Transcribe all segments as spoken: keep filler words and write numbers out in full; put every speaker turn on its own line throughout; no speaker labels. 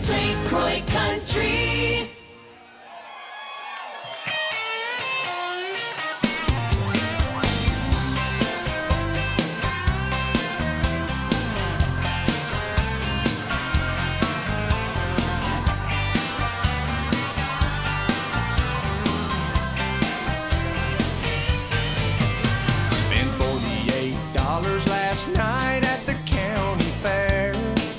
Saint Croix Country.
Last night at the county fair,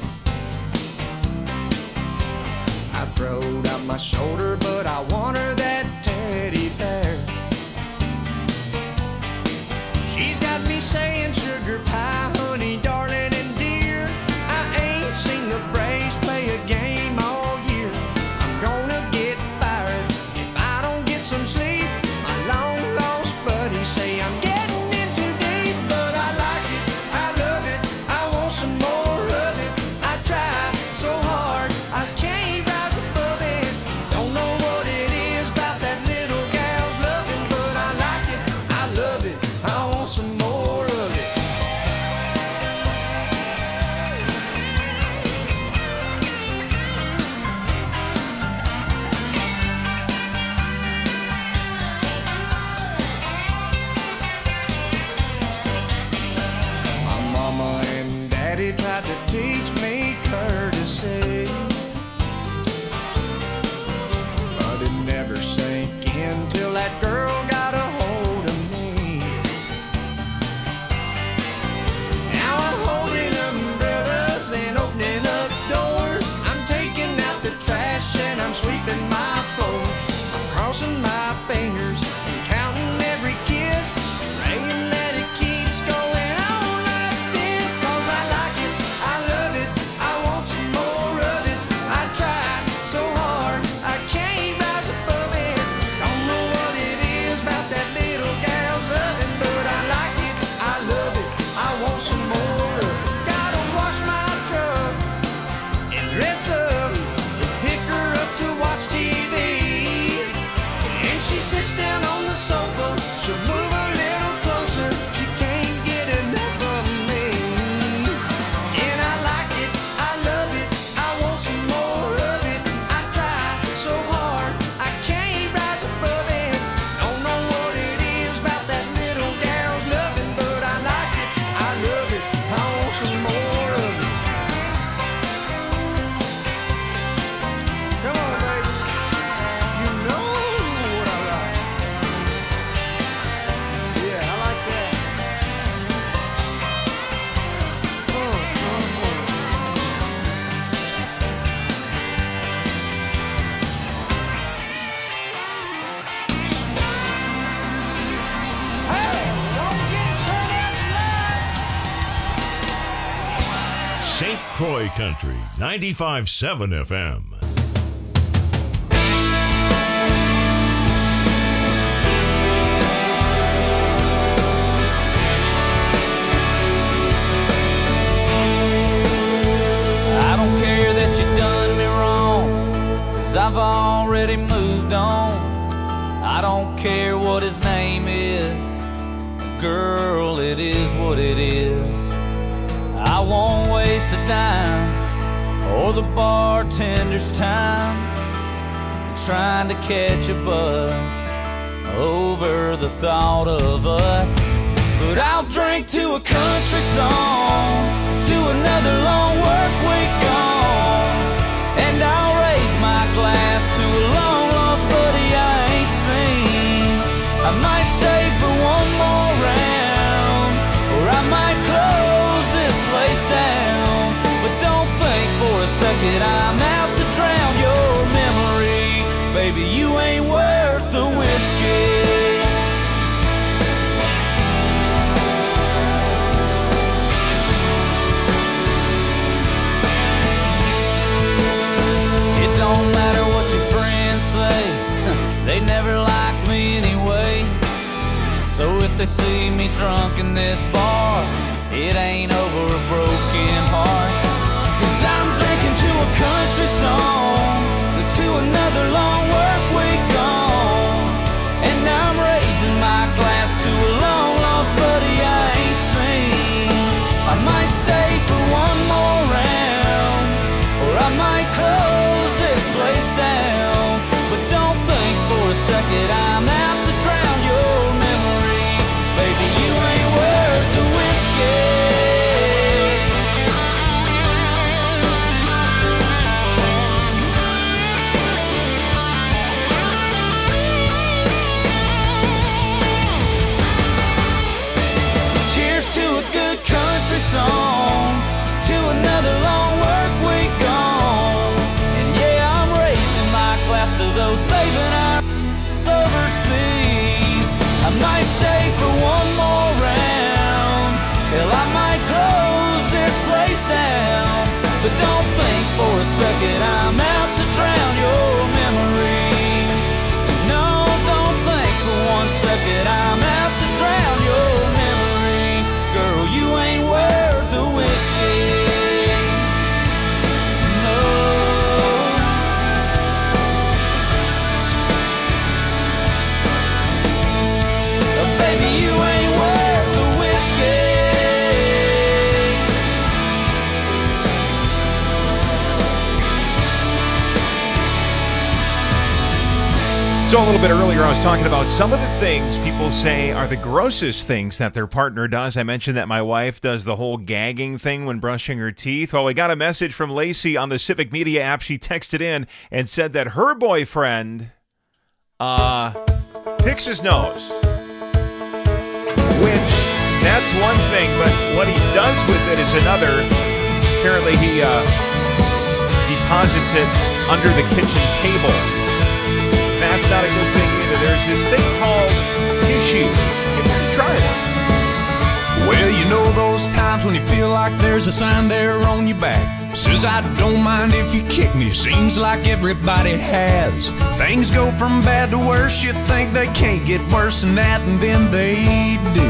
I throwed out my shoulder, but I want her that teddy bear. She's got me saying sugar pie, honey, darling, and dear. I ain't seen the Braves play a game all year. I'm gonna get fired if I don't get some sleep. My long lost buddies say I'm getting tried to teach me courtesy, but it never sank in till that girl got a hold of me. Now I'm holding umbrellas and opening up doors. I'm taking out the trash and I'm sweeping my floors. I'm crossing my fingers and counting every kiss, praying that it keeps going.
Saint Croix Country, ninety-five point seven F M.
I don't care that you done me wrong, 'cause I've already moved on. I don't care what his name is, girl, it is what it is. I won't waste a dime or the bartender's time trying to catch a buzz over the thought of us. But I'll drink to a country song, to another long work week gone, and I'll raise my glass to a long lost buddy I ain't seen. I might stay for one more round, or I might close this place down. But don't think for a second I'm out to drown your memory. Baby, you ain't worth the whiskey. It don't matter what your friends say, they never liked me anyway. So if they see me drunk in this bar, it ain't over a broken heart. 'Cause I'm drinking to a country song, to another long work week gone, and I'm raising my glass to a long lost buddy I ain't seen. I might stay for one more round, or I might close don't think for a second I'm out to drown your memory. No, don't think for one second I'm out to drown your memory. Girl, you ain't worth the whiskey. Baby, you ain't worth the whiskey.
So a little bit earlier, I was talking about some of the things people say are the grossest things that their partner does. I mentioned that my wife does the whole gagging thing when brushing her teeth. Well, we got a message from Lacey on the Civic Media app. She texted in and said that her boyfriend uh, picks his nose. Which, that's one thing, but what he does with it is another. Apparently he uh, deposits it under the kitchen table. That's not a good thing either. There's this thing called tissue. You can try it.
Well, you know those times when you feel like there's a sign there on your back. Says I don't mind if you kick me. Seems like everybody has. Things go from bad to worse. You think they can't get worse than that, and then they do.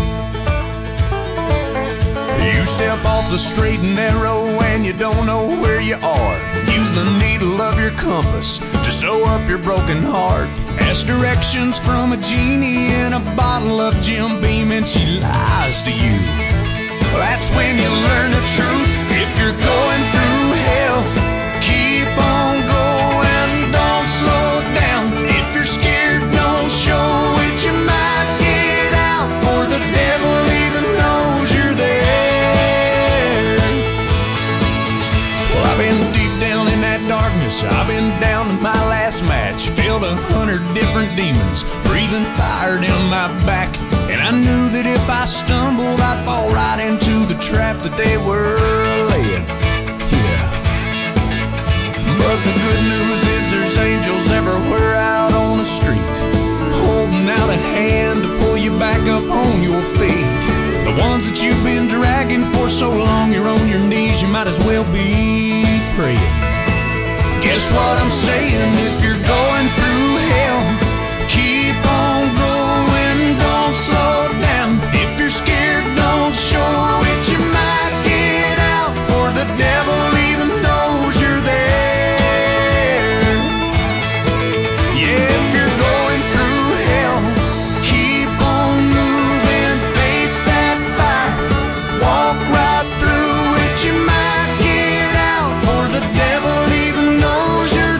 You step off the straight and narrow and you don't know where you are. Use the needle of your compass to sew up your broken heart. Ask directions from a genie in a bottle of Jim Beam and she lies to you. Well, that's when you learn the truth. If you're going through hell, keep on going, don't slow down. If you're scared, don't show it. You might get out, or the devil even knows you're there. Well, I've been deep down in that darkness. I've been down to my last match. Filled a hundred different demons, breathing fire down my back. And I knew that if I stumbled, I'd fall right into the trap that they were laying. Yeah. But the good news is there's angels everywhere out on the street, holding out a hand to pull you back up on your feet. The ones that you've been dragging for so long, you're on your knees, you might as well be praying. Guess what I'm saying? If you're going through hell, keep on going, don't slow down. If you're scared, don't show it. You might get out, or the devil even knows you're there. Yeah, if you're going through hell, keep on moving, face that fire, walk right through it. You might get out, or the devil even knows you're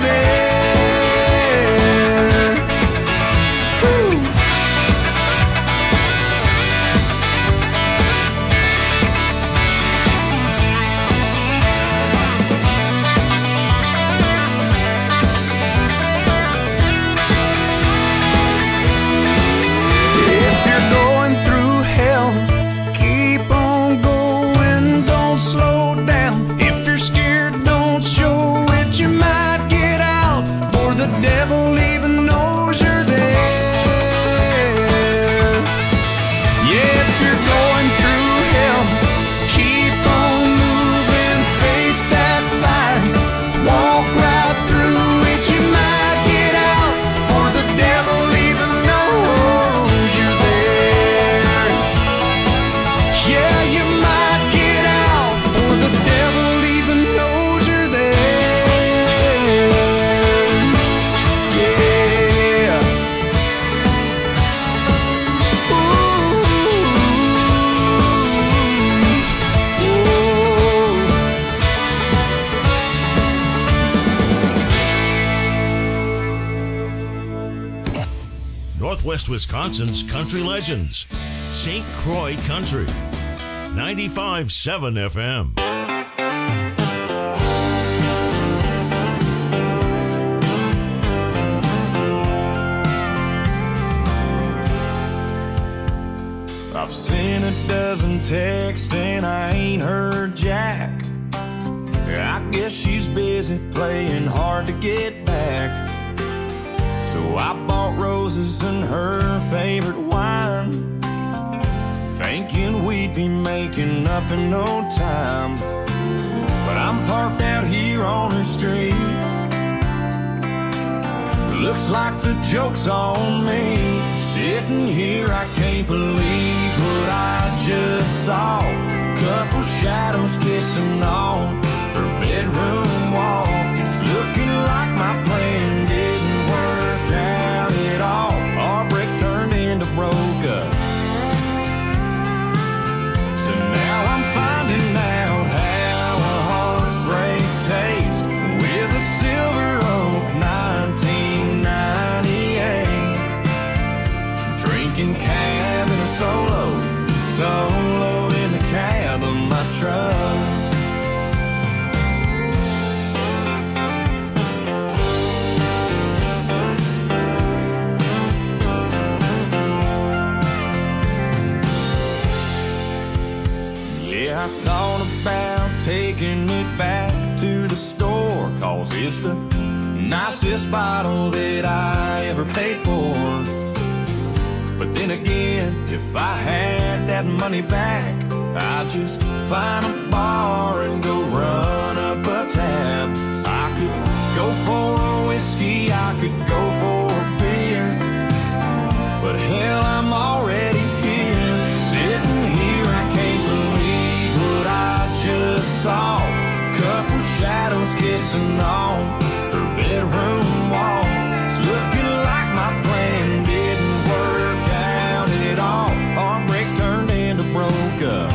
there. Woo. If you're going through hell, keep on going, don't slow down. If you're scared, don't show it. You might get out, for the devil even knows you're there. Yeah, if you're going through hell, keep on moving, face that fire, walk right through it. You might get out, for the devil even knows you're there. Yeah, you might get out, for the devil even knows you're there. Yeah.
Northwest Wisconsin's country legends. Saint Croix Country. ninety-five point seven F M.
I've seen a dozen texts and I ain't heard Jack. I guess she's busy playing hard to get back. So I bought roses and her favorite wine, thinking we'd be making up in no time. But I'm part looks like the joke's on me. Sitting here, I can't believe what I just saw. Couple shadows kissing on her bedroom wall. It's looking like my plan didn't work out at all. Our break turned into broke up. So now I'm finding out how a heartbreak tastes with a Silver Oak nineteen ninety-eight. Drinking cab in a solo, solo in the cab of my truck. I thought about taking it back to the store, 'cause it's the nicest bottle that I ever paid for. But then again, if I had that money back, I'd just find a bar and go run up a tab. I could go for a whiskey, I could go for a beer, but hell, I'm already here. Sitting here, I can't believe what I just saw. Couple shadows kissing on her bedroom wall. It's looking like my plan didn't work out at all. Heartbreak turned into broke up.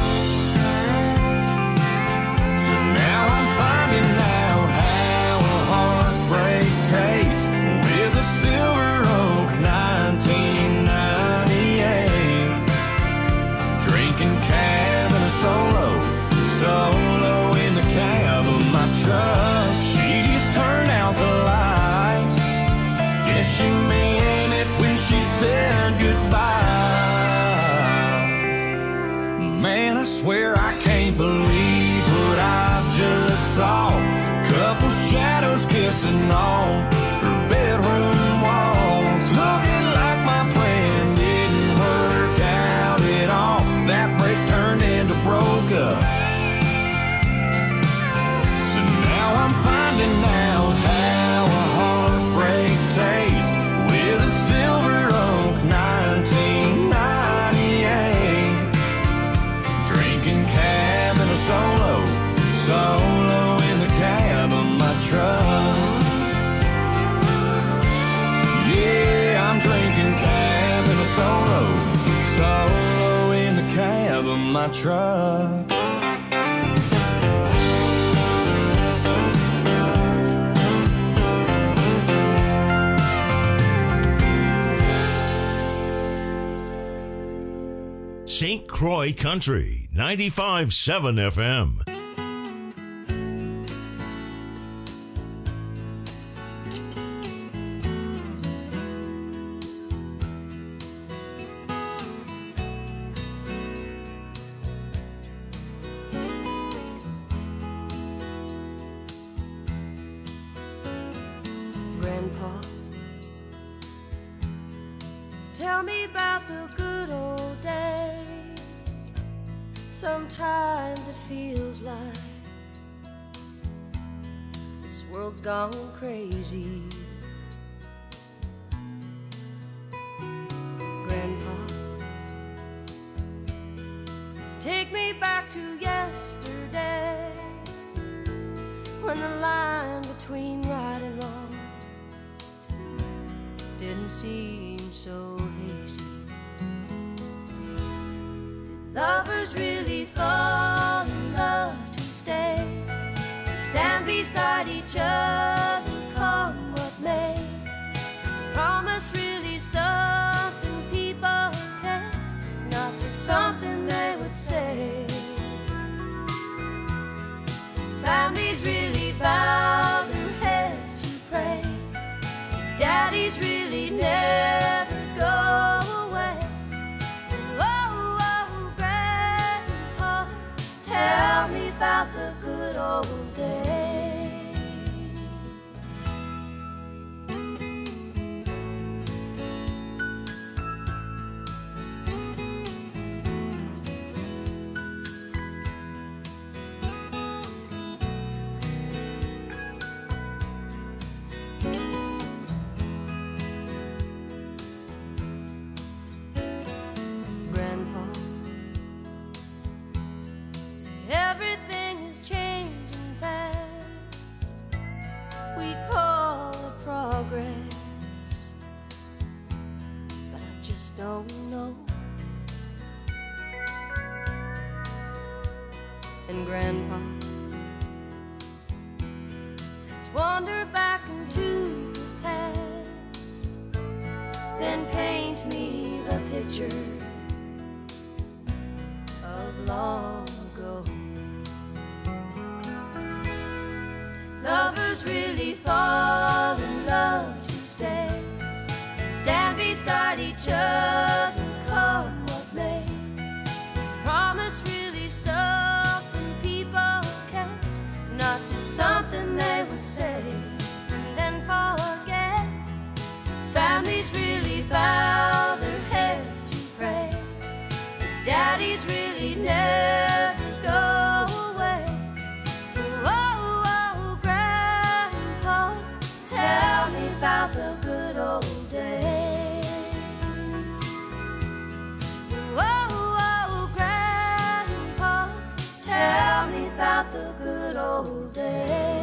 So now I'm finding out how a heartbreak tastes with a Silver Oak nineteen ninety-eight. Drinking cab in a solo, solo in the cab of my truck. She just turned out the lights. Guess she meant it when she said goodbye. Man, I swear I can't believe what I just saw. Couple shadows kissing on her bedroom walls. Looking like my plan didn't work out at all. That break turned into broke up. So now I'm finding out how a heartbreak tastes with a Silver Oak nineteen ninety-eight. Drinking cab in a solo, solo in the cab of my truck. Yeah, I'm drinking cab in a solo, solo in the cab of my truck.
Saint Croix Country, ninety-five point seven F M.
Grandpa, tell me about the good old days. Sometimes it feels like this world's gone crazy. Grandpa, take me back to yesterday, when the line between right and wrong didn't seem so hazy. Did lovers really fall in love to stay, stand beside each other, come what may? Is a promise really something people kept, not just something they would say? Families really bow their heads to pray, daddies really never go away. Oh, oh, Grandpa, tell me about the good old days. we call progress, but I just don't know. And Grandpa, let's wander back into the past, then paint me the picture of long ago. Lovers really fall in love to stay, stand beside each other, come what may. Is promise really something people kept, not just something they would say and then forget? Families really bow their heads to pray, daddies really never go away. Oh, oh, Grandpa, tell me about the good old days. Oh, oh, Grandpa, tell me about the good old days.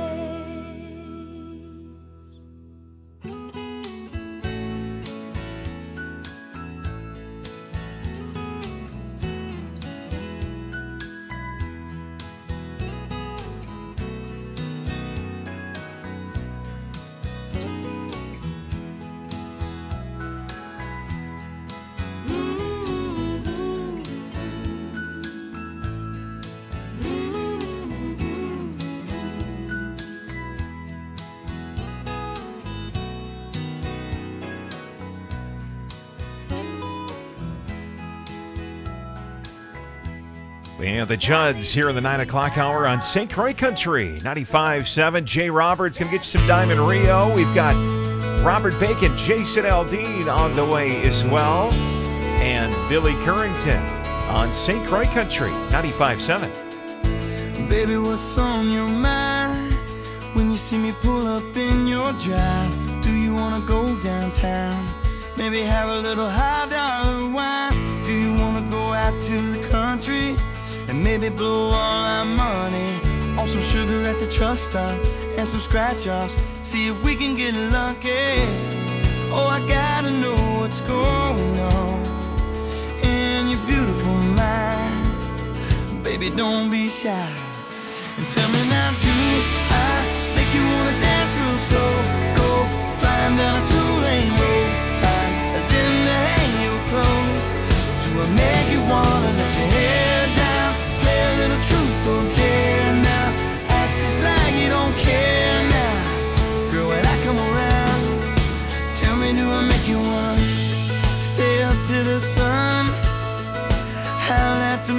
Yeah, the Judds here in the nine o'clock hour on Saint Croix Country, ninety-five point seven. Jay Roberts going to get you some Diamond Rio. We've got Robert Bacon, Jason Aldean on the way as well, and Billy Currington on Saint Croix Country, ninety-five point seven.
Baby, what's on your mind when you see me pull up in your drive? Do you want to go downtown? Maybe have a little high dollar wine? Do you want to go out to the country and maybe blow all our money on some sugar at the truck stop and some scratch-offs? See if we can get lucky. Oh, I gotta know what's going on in your beautiful mind. Baby, don't be shy and tell me now, do I make you wanna dance real slow? Go flying down a two-lane road, find a limb to hang your clothes. Do I make you wanna let your hair down, play a little truth or dare now, act just like you don't care now? Girl, when I come around, tell me, do I make you wanna stay up to the sun, howl at the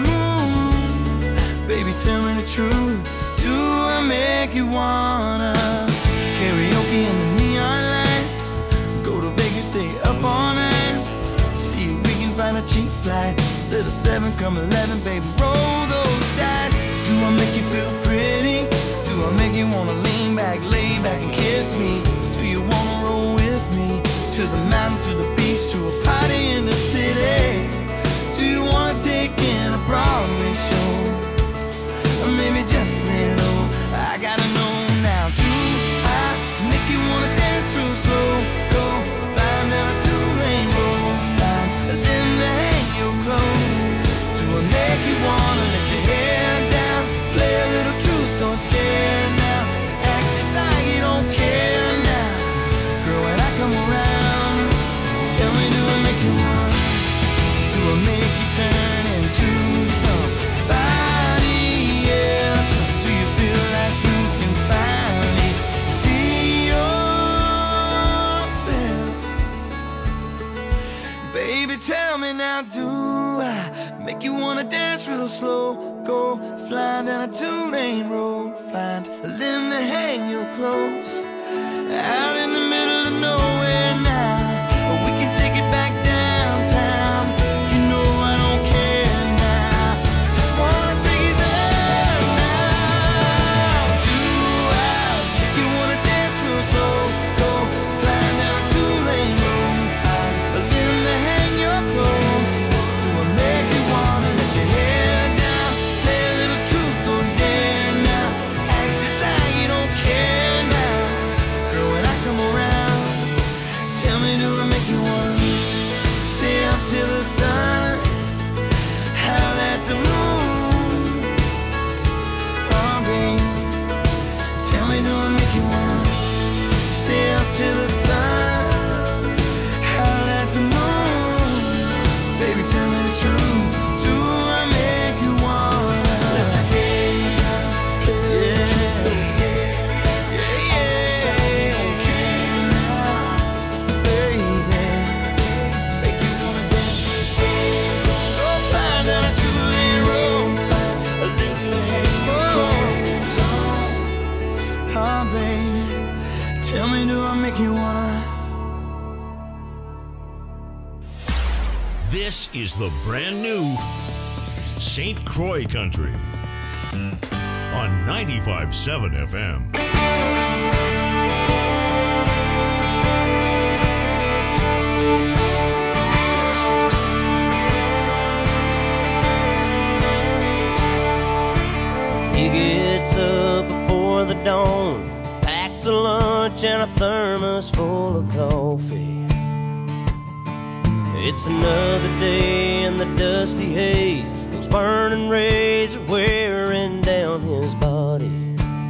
moon? Baby, tell me the truth, do I make you wanna karaoke in the neon light, go to Vegas, stay up all night, see if we can find a cheap flight, little seven come eleven, baby, roll those dice. Do I make you feel pretty? Do I make you wanna lean back, lay back and kiss me? Do you wanna roll with me to the mountain, to the beach, to a party in the city? Do you wanna take in a Broadway show? Or maybe just lay low, I gotta know now. Do I make you wanna dance real slow? Go flying down a two-lane road, find a limb to hang your clothes. Do I make you wanna let your hair down, play a little truth or dare now, act just like you don't care now? Girl, when I come around, tell me, do I make you wanna, do I make you turn into somebody else? Do you feel like you can finally be yourself? Baby, tell me now, do I make you wanna dance real slow? Go flying down a two-lane road, find a limb to hang your clothes, out in the middle of nowhere now, or we can take it back downtown. You know I don't care now, just wanna take it there now. Do I make you wanna dance real slow? Go flying down a two-lane road, find a limb to hang your clothes. Do I make you wanna let your hair down, play a little truth or dare now, act just like you don't care now? Tell me, do I make you wanna stay up till the sun? I'd like to know. Baby, tell me the truth. Do I make you wanna let your head play? Yeah, yeah, yeah, yeah. Just like you don't care now, baby. Make you wanna dance your soul. Go fly down a two-lane road, find a little lane goes on. Oh, baby, tell me, do I make you wanna?
This is the brand new Saint Croix Country on ninety-five point seven F M.
He gets up before the dawn, packs a lunch and a thermos full of coffee. It's another day in the dusty haze. Those burning rays are wearing down his body.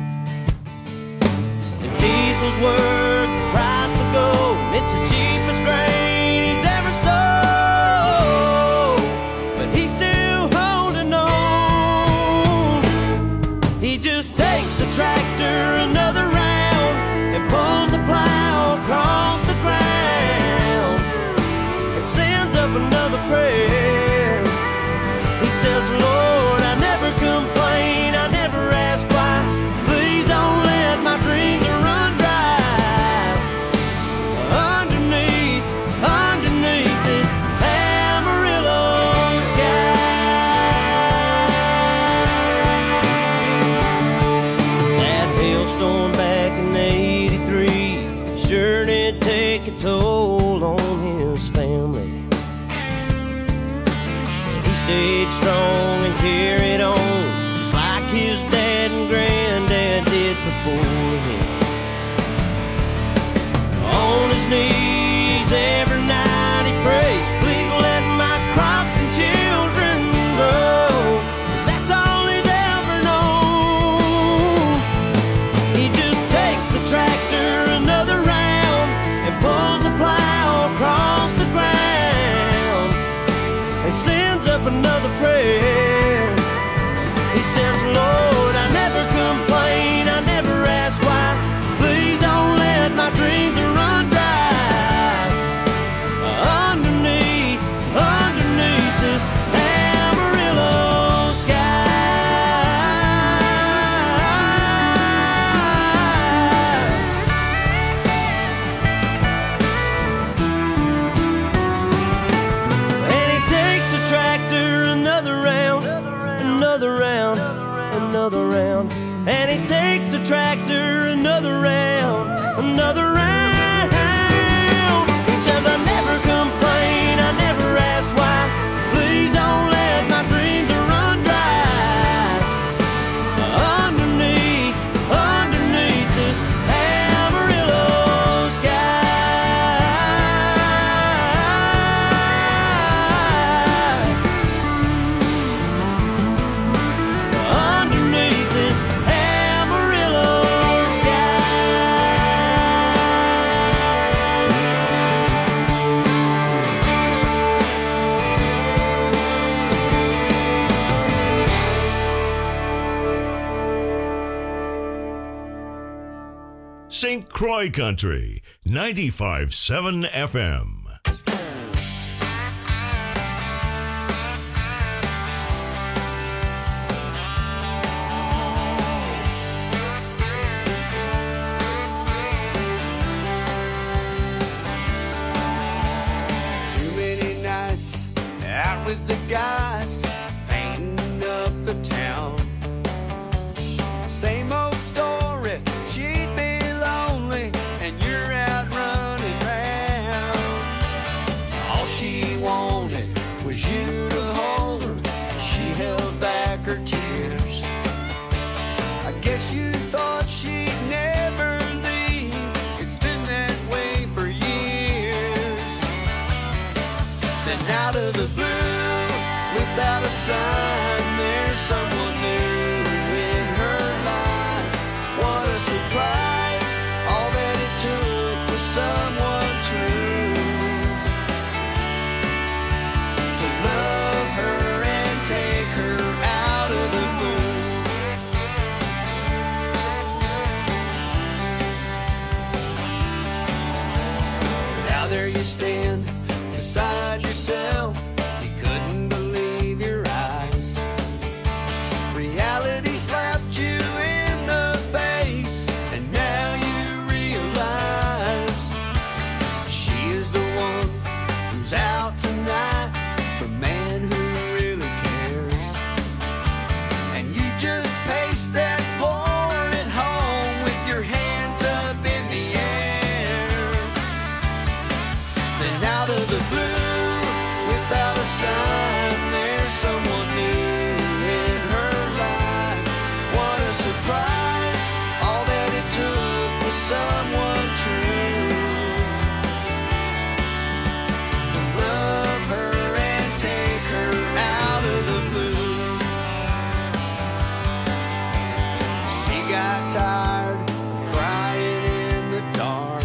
The diesel's worth the price of gold. It's the cheapest grain he's ever sold, but he's still holding on. He just takes the tractor another round and pulls the plow across the ground. Sends up another prayer. He says, Lord, I never complain, I never ask why. Please don't let my dreams run dry. Underneath, underneath this Amarillo sky. That hailstorm back in eighty-three sure did take a toll on his family. He stayed strong and carried on, just like his dad and granddad did before him. On his knees every night he prays, please let my crops and children grow, 'cause that's all he's ever known. He just takes the tractor another round and pulls the plow across the ground and sends up another prayer. He says, Lord, I never complain, I never ask why. Please don't let my dreams run dry. Underneath, underneath this Amarillo sky. And he takes the tractor another round, another round, another round. And he takes the tractor another round, another round. He says, I never complain, I never ask why. Please don't let my dreams run dry. Underneath, underneath this Amarillo sky. Underneath this Amarillo sky.
Saint Croix Country, ninety-five point seven F M.
Too many nights out with the guys, painting up the town. Same old story, she'd be lonely, and you're out running round. All she wanted was you to hold her, she held back her tears. I guess you thought she'd never leave, it's been that way for years. Then out of the blue, without a sign, there's someone new in her life. What a surprise.
blue, without a sign, there's someone new in her life. What a surprise, all that it took was someone true to love her and take her out of the blue. She got tired of crying in the dark,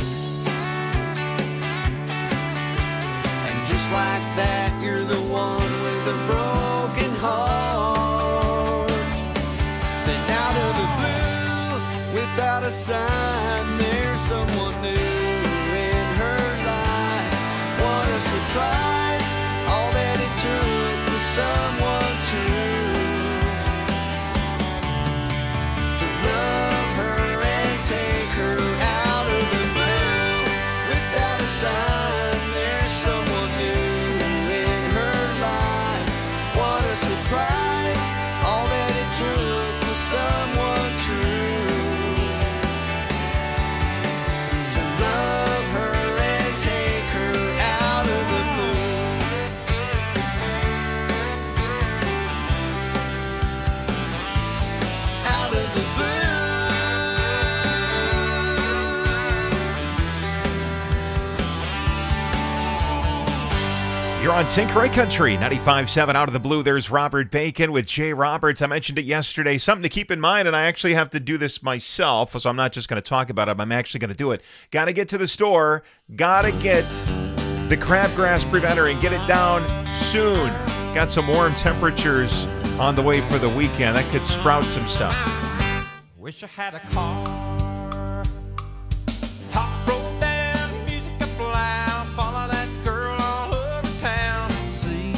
and just like that, you're the one with a broken heart. Then out of the blue, without a sign, there's someone new in her life. What a surprise, all that it took was someone true to love her and take her out of the blue. Without a sign, there's someone new in her life. What a surprise, all that it took was someone true to love her and take her out of the blue. Out of the blue.
You're on Saint Croix Country, ninety-five point seven Out of the Blue. There's Robert Bacon with Jay Roberts. I mentioned it yesterday. Something to keep in mind, and I actually have to do this myself, so I'm not just going to talk about it. I'm actually going to do it. Got to get to the store. Got to get the crabgrass preventer and get it down soon. Got some warm temperatures on the way for the weekend. That could sprout some stuff.
Wish I had a car. Top rolled down, music up loud. Follow that girl all over town. See,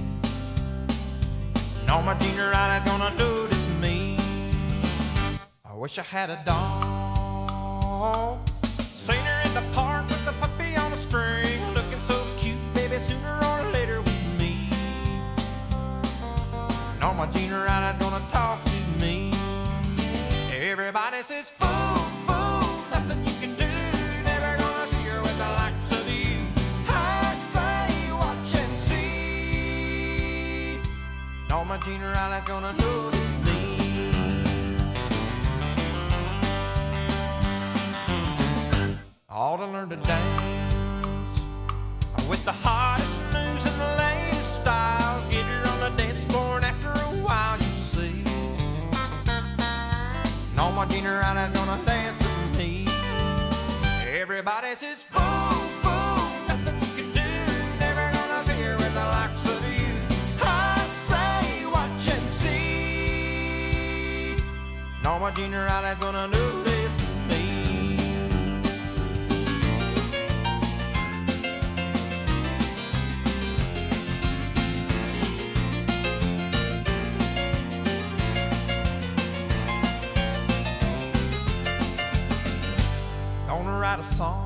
know my junior eye is gonna notice me. I wish I had a dog. Seen her in the park with the puppy on a string, looking so cute, baby. Sooner or later with me. Know my junior eye is gonna talk to me. Everybody says, fool, fool, nothing you can do. Never gonna see her with the likes of you. I say, watch and see. No, my junior eye's gonna notice me. Ought to learn to dance with the hottest moves and the latest styles. Get her on the dance floor, and after a while, you see. No, my junior eye's gonna dance with me. Everybody says, fool, fool, nothing you can do. Never gonna see her with the likes of you. I say, watch and see. No, my junior eye's gonna notice me. Gonna write a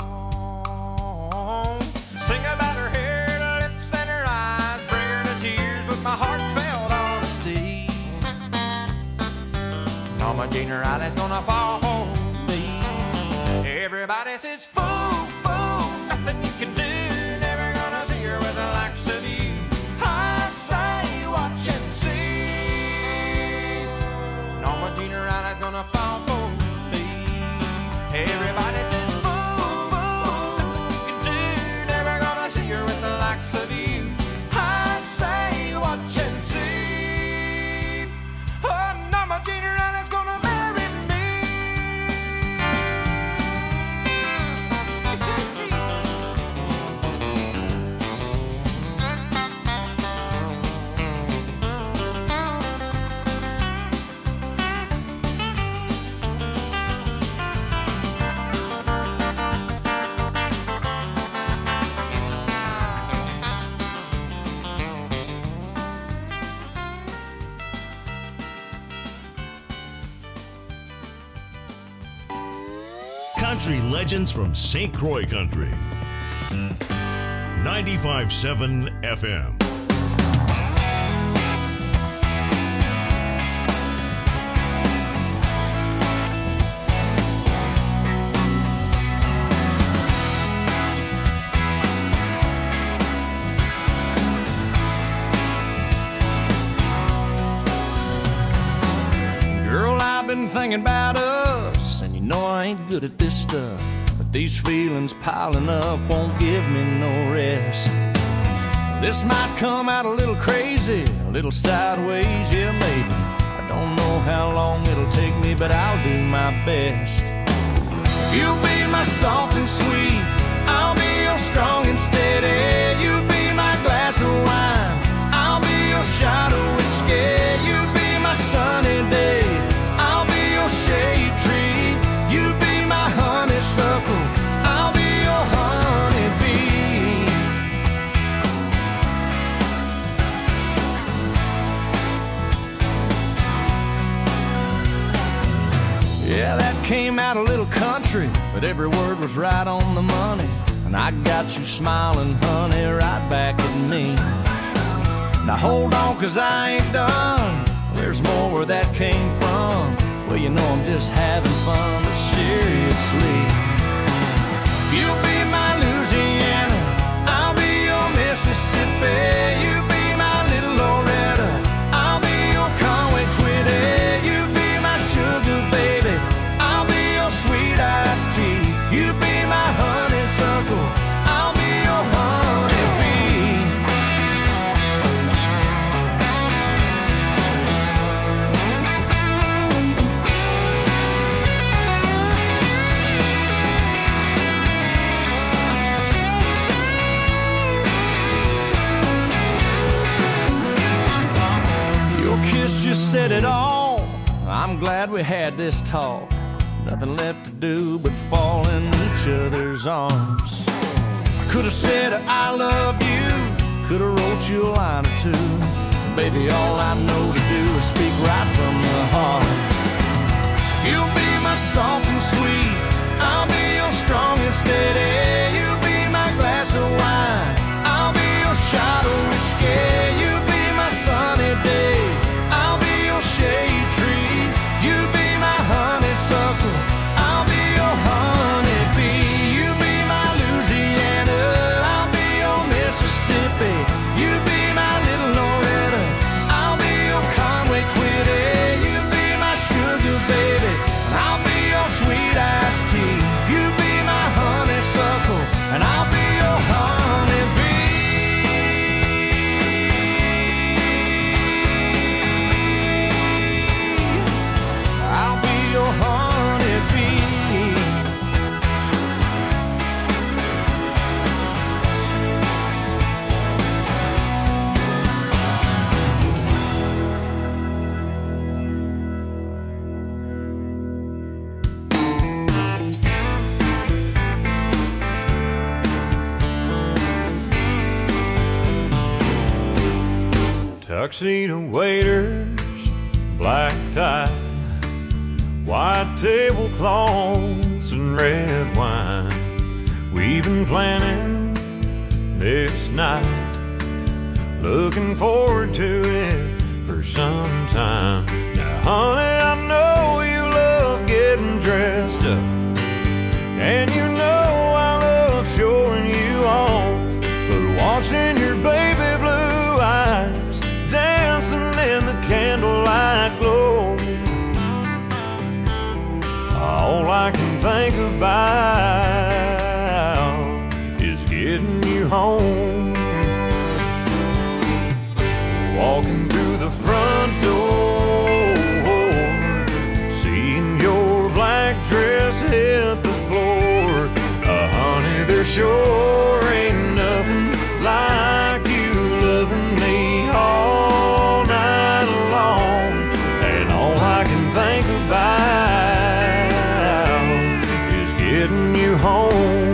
song, sing about her hair, her lips, and her eyes, bring her to tears with my heartfelt honesty. Now my junior eye's gonna fall for me. Everybody says, fool, fool, nothing you can do. Never gonna see her with the likes of you. I say, watch and see. Now my junior eye's gonna fall for me. Everybody says, of you. I say, watch and see. Oh, no, my junior eye's gonna marry me.
Country legends from Saint Croix Country. ninety-five point seven F M.
singing about us, and you know I ain't good at this stuff, but these feelings piling up won't give me no rest. This might come out a little crazy, a little sideways, yeah maybe. I don't know how long it'll take me, but I'll do my best. You'll be my soft and sweet, I'll be your strong and steady. You be my glass of wine, I'll be your shot of whiskey. You be my sunny day, I'll be your shade tree. You be my honeysuckle, I'll be your honeybee. Yeah, that came out a little country, but every word was right on the money. And I got you smiling, honey, right back at me. Now hold on, cause I ain't done. There's more where that came from. Well, you know I'm just having fun, but seriously. You'll be my Louisiana, I'll be your Mississippi. You be my little Loretta, I'll be your Conway Twitty. You be my sugar baby, I'll be your sweet iced tea. You be my honeysuckle, I'll be your honeybee. Your kiss just said it all. I'm glad we had this talk. Nothing left to do but fall in each other's arms. I could have said I love you, could have wrote you a line or two. Baby, all I know to do is speak right from the heart. You'll be my soft and sweet, I'll be your strong and steady. You be my glass of wine, I'll be your shot of whiskey. You be my sunny day, I'll be your shade tree. You be my honeysuckle, I'll be your honeybee. You be my Louisiana, I'll be your Mississippi. You be my little Loretta, I'll be your Conway Twitty. You be my sugar baby, I'll be your sweet iced tea. You be my honeysuckle, and I'll be your honeybee. I'll be your honeybee.
Tuxedo waiters, black tie, white tablecloths and red wine. We've been planning this night, looking forward to it for some time. Now, honey, I know you love getting dressed up, and you know I love showing you off. But watching your baby blue eyes dancing in the candlelight glow, all I can think about is getting you home. Walking through the front door, seeing your black dress hit the floor. Uh, honey, there sure ain't nothing like you loving me all night long. And all I can think about is getting you home.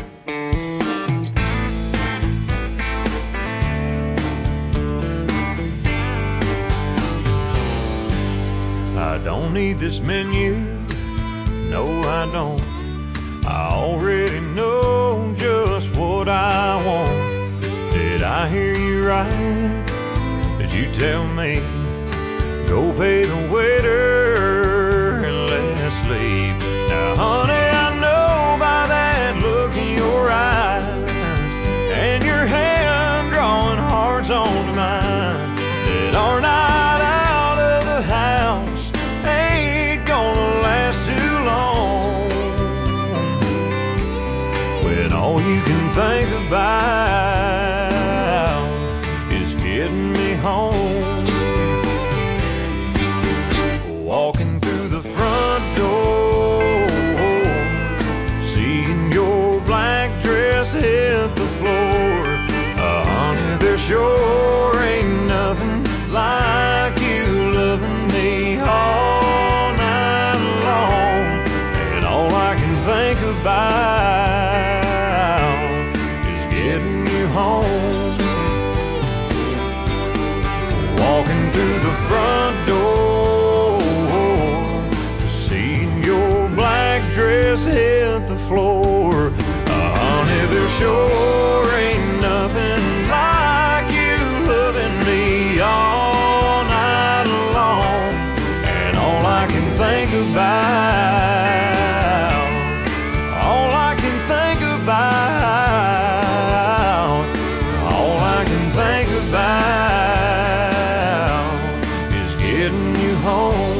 I don't need this menu, no I don't. I already know just what I want. Did I hear you right? Did you tell me, go pay the waiter and let's leave? Now honey, I know by that look in your eyes and your hand drawing hearts onto mine, that our night out of the house ain't gonna all you can think about is getting me home. Walking through the front door, seeing your black dress hit the floor. Uh, honey, there sure ain't nothing like you loving me all night long. And all I can think about is getting you home. Walking through the front door, seeing your black dress hit the floor. Uh, honey, there sure ain't nothing like you loving me all night long. And all I can think about, all I can think about, all I can think about is getting you home.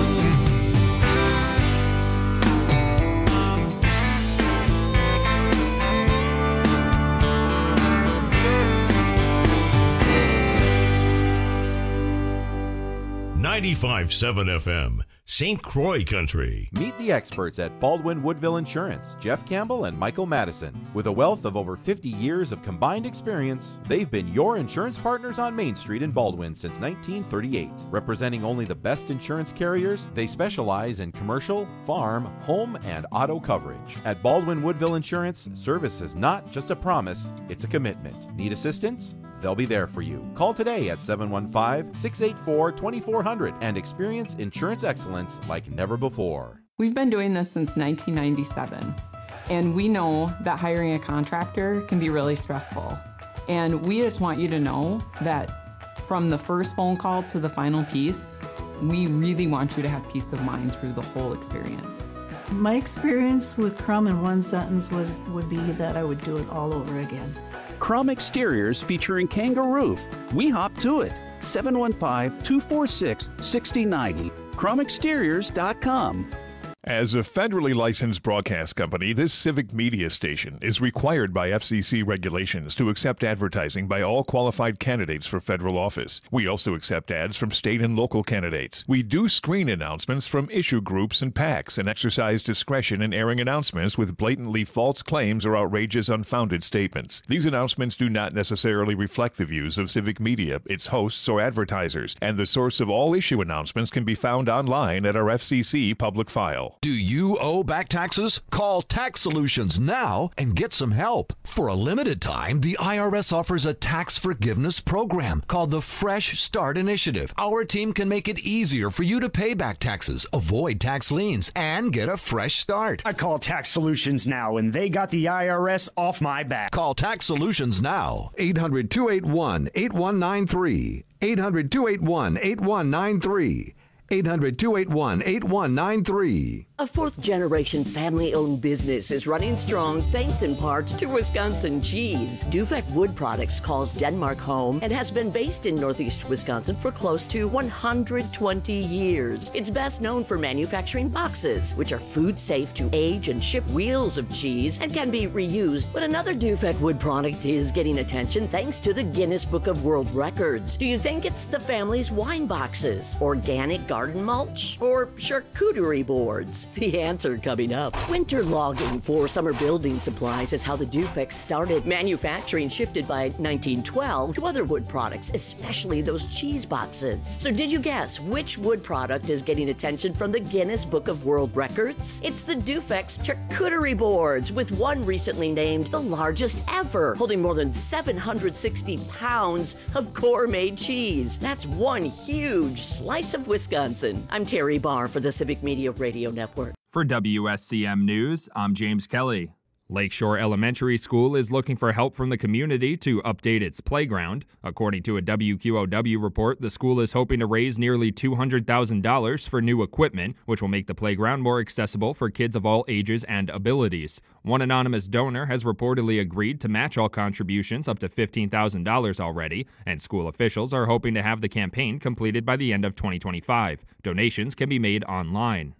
ninety-five point seven F M, Saint Croix Country.
Meet the experts at Baldwin Woodville Insurance, Jeff Campbell and Michael Madison. With a wealth of over fifty years of combined experience, they've been your insurance partners on Main Street in Baldwin since nineteen thirty-eight. Representing only the best insurance carriers, they specialize in commercial, farm, home, and auto coverage. At Baldwin Woodville Insurance, service is not just a promise, it's a commitment. Need assistance? They'll be there for you. Call today at seven one five, six eight four, two four zero zero and experience insurance excellence like never before.
We've been doing this since nineteen ninety-seven, and we know that hiring a contractor can be really stressful. And we just want you to know that from the first phone call to the final piece, we really want you to have peace of mind through the whole experience.
My experience with Crum in one sentence was would be that I would do it all over again.
Crum Exteriors featuring Kangaroo. We hop to it. seven one five, two four six, six zero nine zero. crum exteriors dot com.
As a federally licensed broadcast company, this civic media station is required by F C C regulations to accept advertising by all qualified candidates for federal office. We also accept ads from state and local candidates. We do screen announcements from issue groups and PACs and exercise discretion in airing announcements with blatantly false claims or outrageous unfounded statements. These announcements do not necessarily reflect the views of civic media, its hosts, or advertisers, and the source of all issue announcements can be found online at our F C C public file.
Do you owe back taxes? Call Tax Solutions now and get some help. For a limited time, the I R S offers a tax forgiveness program called the Fresh Start Initiative. Our team can make it easier for you to pay back taxes, avoid tax liens, and get a fresh start.
I call Tax Solutions now, and they got the I R S off my back.
Call Tax Solutions now. eight hundred, two eight one, eight one nine three. eight hundred, two eight one, eight one nine three. eight hundred, two eight one, eight one nine three.
A fourth-generation family-owned business is running strong thanks in part to Wisconsin cheese. Dufek Wood Products calls Denmark home and has been based in northeast Wisconsin for close to one hundred twenty years. It's best known for manufacturing boxes, which are food safe to age and ship wheels of cheese and can be reused. But another Dufek Wood product is getting attention thanks to the Guinness Book of World Records. Do you think it's the family's wine boxes, organic garden mulch, or charcuterie boards? The answer coming up. Winter logging for summer building supplies is how the Dufeks started. Manufacturing shifted by nineteen twelve to other wood products, especially those cheese boxes. So did you guess which wood product is getting attention from the Guinness Book of World Records? It's the Dufeks charcuterie boards, with one recently named the largest ever, holding more than seven hundred sixty pounds of gourmet cheese. That's one huge slice of Wisconsin. I'm Terry Barr for the Civic Media Radio Network.
For W S C M News, I'm James Kelly. Lakeshore Elementary School is looking for help from the community to update its playground. According to a W Q O W report, the school is hoping to raise nearly two hundred thousand dollars for new equipment, which will make the playground more accessible for kids of all ages and abilities. One anonymous donor has reportedly agreed to match all contributions up to fifteen thousand dollars already, and school officials are hoping to have the campaign completed by the end of twenty twenty-five. Donations can be made online.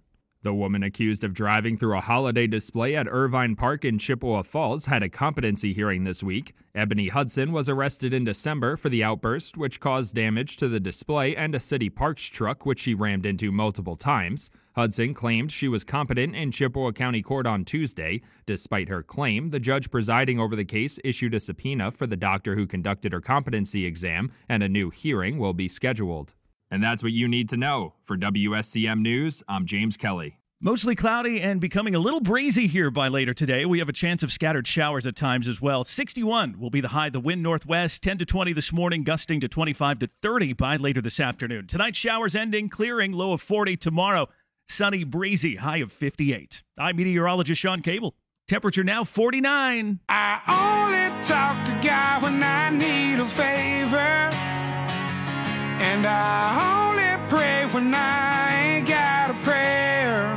The woman accused of driving through a holiday display at Irvine Park in Chippewa Falls had a competency hearing this week. Ebony Hudson was arrested in December for the outburst, which caused damage to the display and a city parks truck, which she rammed into multiple times. Hudson claimed she was competent in Chippewa County Court on Tuesday. Despite her claim, the judge presiding over the case issued a subpoena for the doctor who conducted her competency exam, and a new hearing will be scheduled. And that's what you need to know. For W S C M News, I'm James Kelly.
Mostly cloudy and becoming a little breezy here by later today. We have a chance of scattered showers at times as well. sixty-one will be the high. The wind northwest, ten to twenty this morning, gusting to twenty-five to thirty by later this afternoon. Tonight, showers ending, clearing, low of forty. Tomorrow, sunny, breezy, high of fifty-eight. I'm meteorologist Sean Cable. Temperature now forty-nine.
I only talk to God when I need a favor. And I only pray when I ain't got a prayer.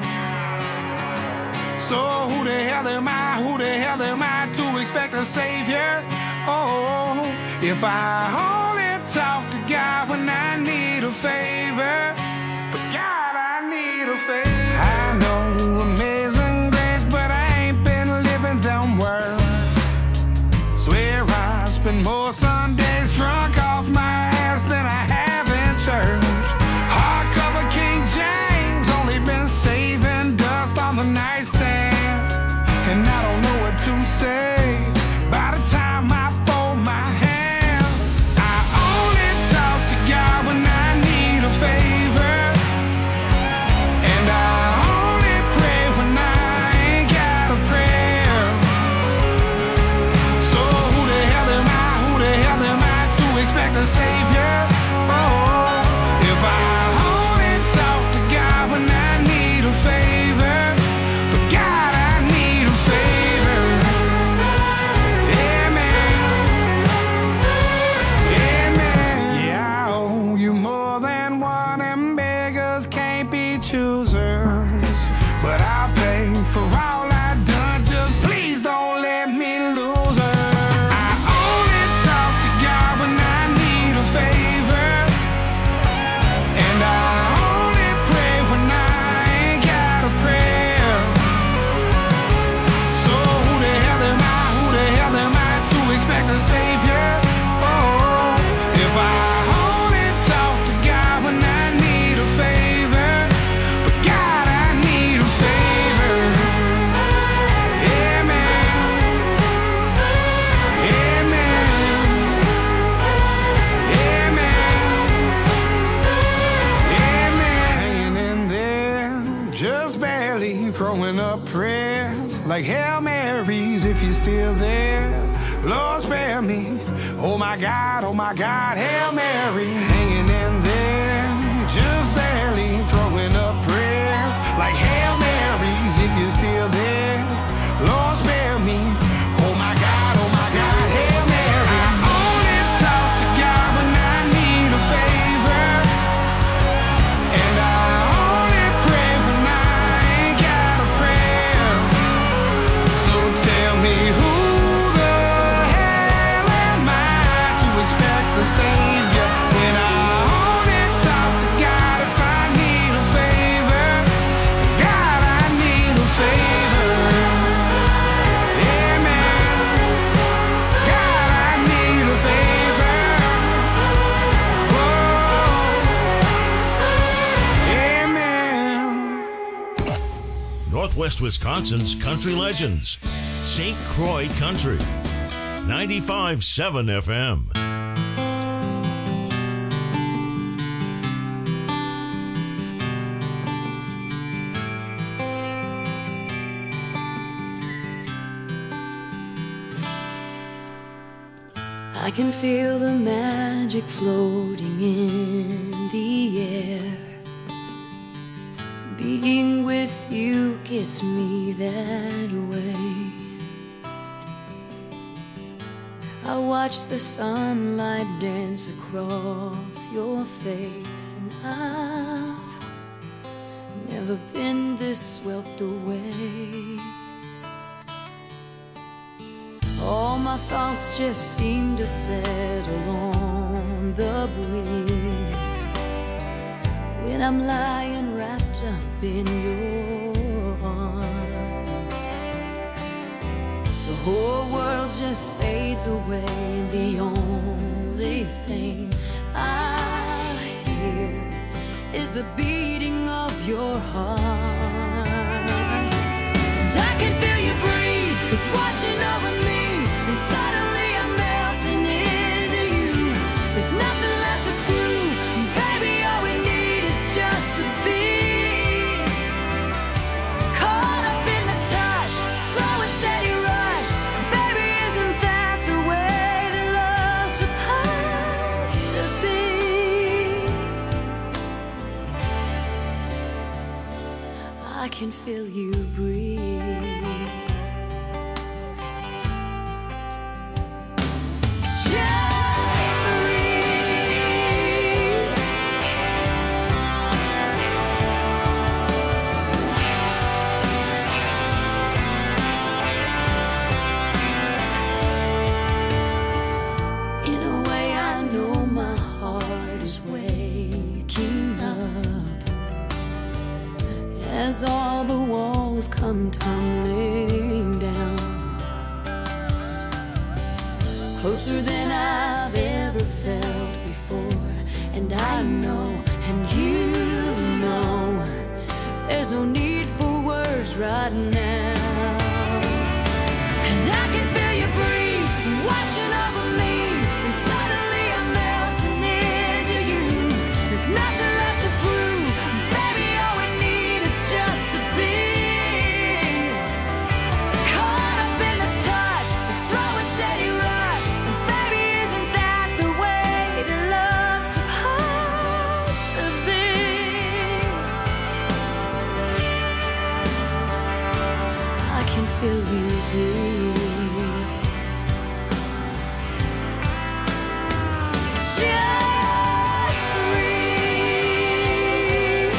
So who the hell am I, who the hell am I to expect a savior? Oh, if I only talk to God when I need a favor. God, I need a favor. I know amazing grace, but I ain't been living them words. Swear I spend more Sundays drunk off my ass than I have in church. Hardcover King James, only been saving dust on the nightstand. And I don't know what to say by the time I fold my hands. I only talk to God when I need a favor. And I only pray when I ain't got a prayer. So who the hell am I, who the hell am I to expect a savior? Oh, if I only talk to God when I need a favor. But God, I need a favor. Yeah, man. Yeah, man. Yeah, I owe you more than one, and beggars can't be choosers. But I'll pay for all I've done, just please don't let me lose her. I only talk to God when I need a favor. And I only pray when I ain't got a prayer. So who the hell am I, who the hell am I to expect a savior? Oh, if I only talk to God when I need a favor. But God, I need a favor. Yeah, man. Yeah, man. Yeah, man. Yeah, man. Hanging in there, just barely throwing up prayers like Hail Marys if you're still there. Lord, spare me. Oh my God, oh my God, Hail Mary. Hanging in there, just barely throwing up prayers like Hail Marys if you're still there. Lord, spare me. Oh my God, oh my God, Hail Mary. I only talk to God when I need a favor. And I only pray when I ain't got a prayer. So tell me who the hell am I to expect the savior? When I only talk to God if I need a favor. God, I need a favor. Yeah, man. God, I need a favor. Whoa. Yeah, man.
Northwest Wisconsin's country legends. Saint Croix Country. ninety-five point seven F M.
I can feel the magic floating in the air. Being with you gets me that way. I watch the sunlight dance across your face, and I've never been this swept away. All my thoughts just seem to settle on the breeze when I'm lying wrapped wrapped up in your arms. The whole world just fades away. The only thing I hear is the beating of your heart. And I can feel you breathe, it's washing over me, and suddenly I'm melting into you. There's nothing left to prove, baby, all we need is just to be caught up in the touch, slow and steady rush. Baby, isn't that the way that love's supposed to be? I can feel you breathe. As all the walls come tumbling down, closer than I've ever felt before. And I know, and you know, there's no need for words right now. And I can feel you breathe, washing over me, and suddenly I'm melting into you. There's nothing left to prove, baby, all we need is just to be caught up in the touch, a slow and steady rush. And baby, isn't that the way that love's supposed to be? I can feel you breathe. Just breathe.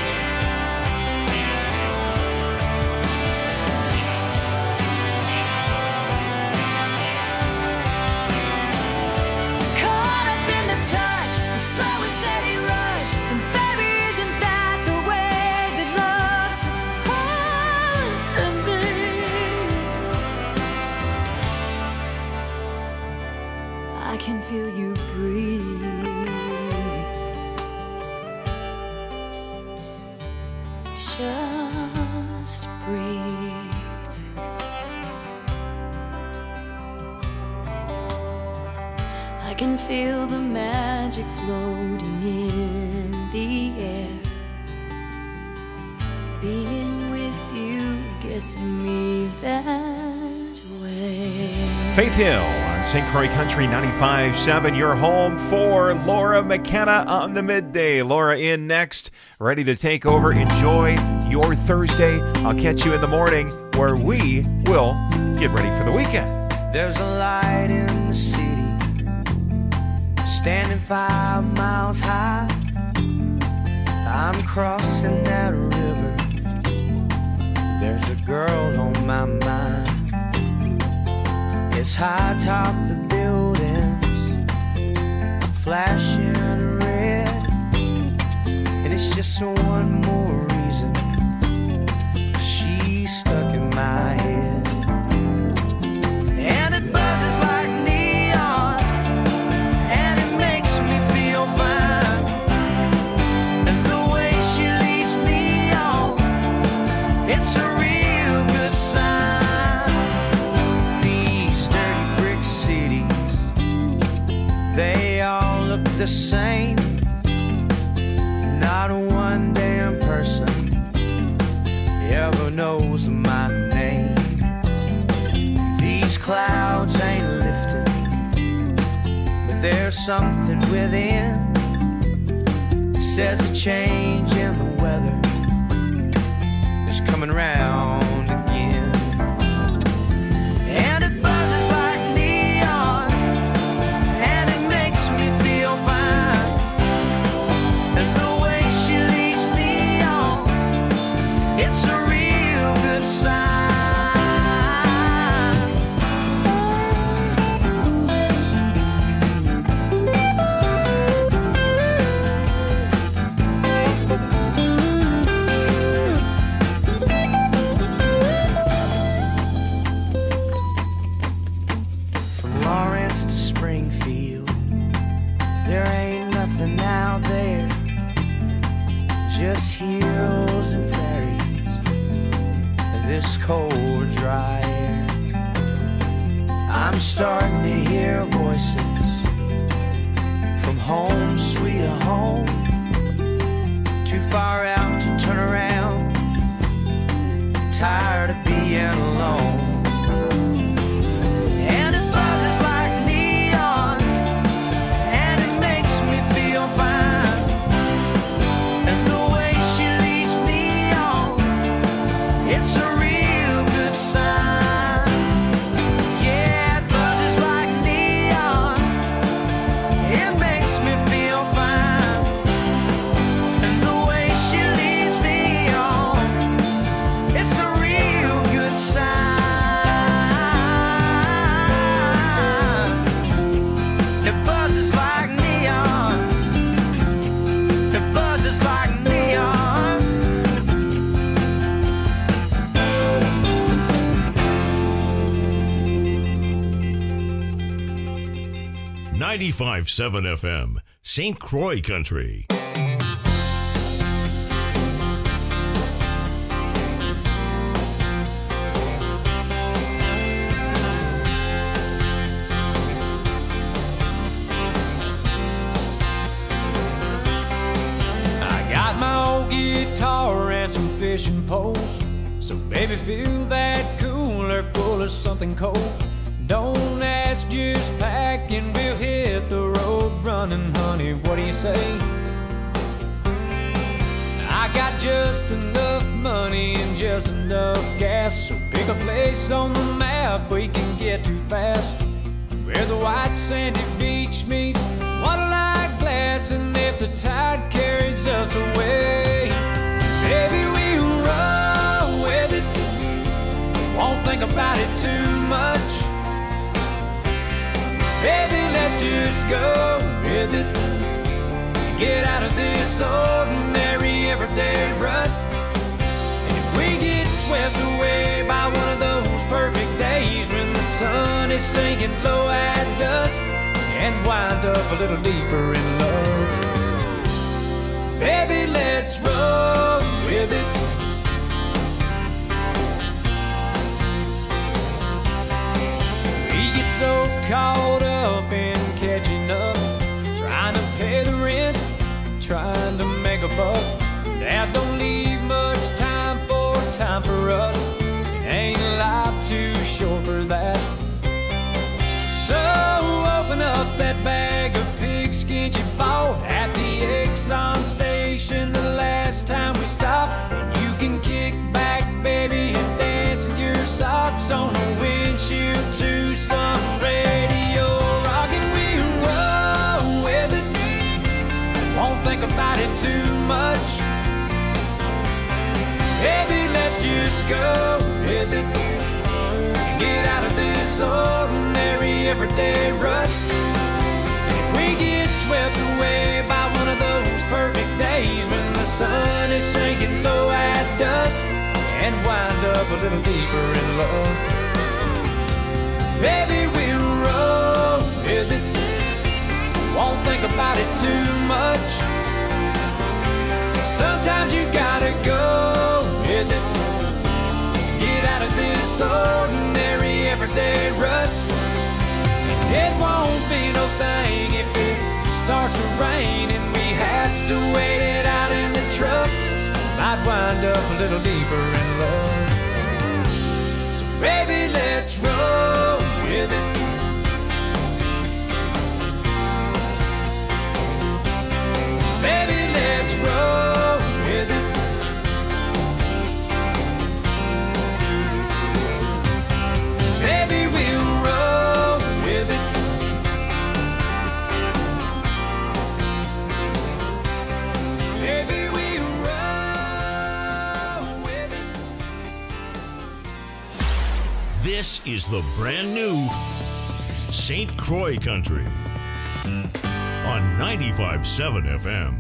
Caught up in the touch, a slow and steady rush. And baby, isn't that the way that love's supposed to be? I can feel you breathe. Just breathe. I can feel the magic floating in the air. Being with you gets me that way.
Faith Hill on Saint Croix Country ninety-five point seven. Your home for Laura McKenna on the midday. Laura in next, ready to take over. Enjoy your Thursday. I'll catch you in the morning where we will get ready for the weekend.
There's a light in the city, standing five miles high. I'm crossing that river. There's a girl on my mind. It's high atop the buildings, flashing red, and it's just one more reason she's stuck in my head. And it buzzes like neon, and it makes me feel fine. And the way she leads me on, it's a real good sign. They all look the same. Not one damn person ever knows my name. These clouds ain't lifting, but there's something within. Says a change in the weather is coming round again. And it buzzes like neon, and it makes me feel fine. And the way she leads me on, it's a real good sign.
I'm starting to hear voices from home, sweet home. Too far out to turn around, tired of being alone. And it buzzes like neon, and it makes me feel fine. And the way she leads me on, it's a real good sign. Yeah, it buzzes like neon, it makes me feel fine. And the way she leads me on, it's a real good sign. It buzzes like neon, it buzzes like neon.
ninety-five point seven F M, Saint Croix Country.
I got my old guitar and some fishing poles. So baby, fill that cooler full of something cold. Don't ask, just pack and we'll hit the road running, honey. What do you say? I got just enough money and just enough gas. So pick a place on the map we can get to fast, where the white sandy beach meets water-like glass. And if the tide carries us away, baby, we'll roll with it. Won't think about it too much. Baby, let's just go with it. Get out of this ordinary everyday rut. And if we get swept away by one of those perfect days when the sun is sinking low at dusk, and wind up a little deeper in love, baby, let's roll with it. We get so caught up in catching up, trying to pay the rent, trying to make a buck, that don't leave much time for time for us. Ain't life too short for that? So open up that bag of pigskin you bought at the Exxon station the last time we stopped, and you can kick back, baby, and dance in your socks on the windshield to some radio rock. And we'll roll with it, won't think about it too much. Baby, let's just go with it and get out of this ordinary everyday rut. If we get swept away by one of those perfect days when the sun is sinking low at dusk, and wind up a little deeper in love, baby, we'll roll with it. Won't think about it too much. Sometimes you gotta go with it. Get out of this ordinary everyday rut. It won't be no thing if it starts to rain and we have to wait it out in the truck. Might wind up a little deeper in love. So baby, let's roll with it. Baby, let's roll with it. Baby, we'll roll with it. Baby, we'll roll with it.
This is the brand new Saint Croix Country on ninety-five point seven F M.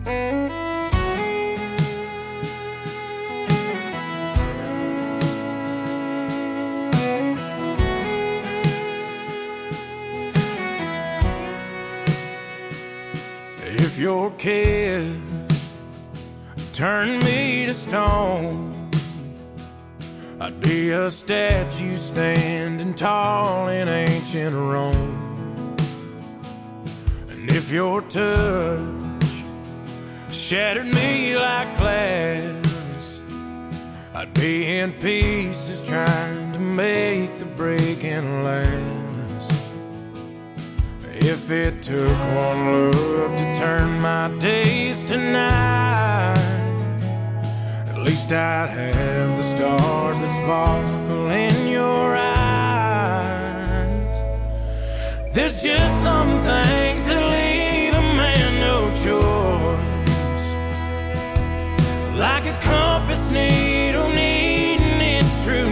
If your kiss turn me to stone,
I'd be a statue standing tall in ancient Rome. And if your touch shattered me like glass, I'd be in pieces trying to make the breaking last. If it took one look to turn my days to night, at least I'd have the stars that sparkle in your eyes. There's just some things that leave a man no choice, like a compass needle needing its true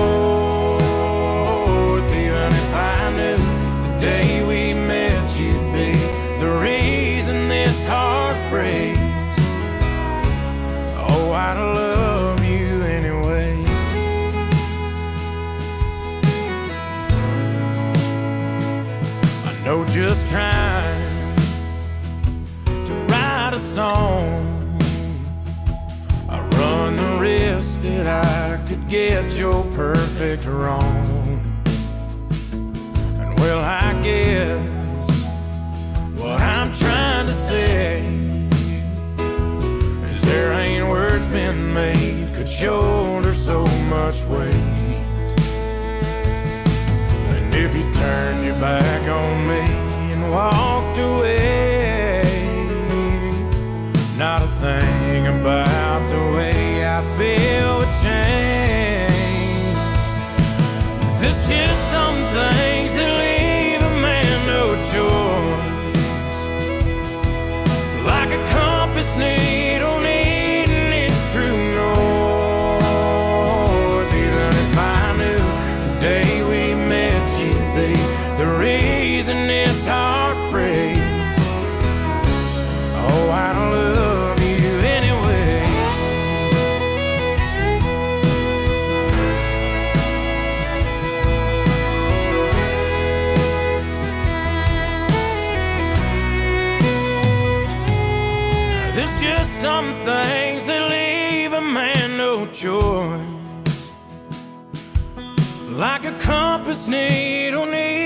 north. Even if I knew the day we met you'd be the reason this heart breaks, oh, I'd love you anyway. I know just trying to write a song, I run the risk that I could get your perfect wrong. And well, I guess what I'm trying to say is there ain't words been made could shoulder so much weight. And if you turned your back on me and walked away, not a thing about the way I feel would change. There's just some things that leave a man no choice, like a compass needle needing its true north. Even if I knew the day we met you'd be the reason this heart breaks, oh, I'd love you anyway. There's just some things that leave a man no choice, like a compass needle needing